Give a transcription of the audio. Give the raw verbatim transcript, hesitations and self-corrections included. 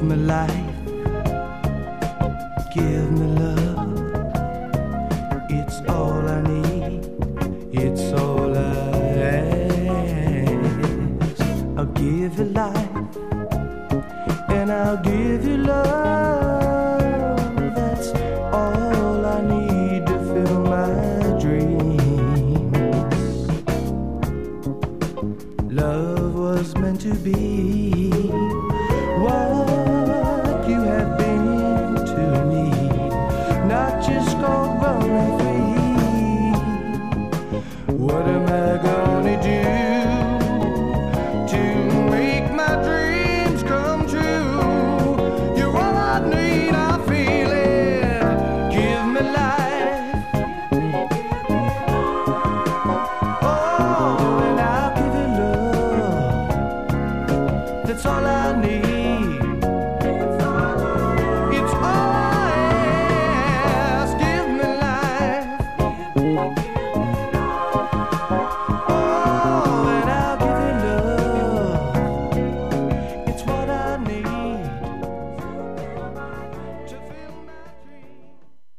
Give me life, give me love. It's all I need, it's all I ask. I'll give you life and I'll give you love.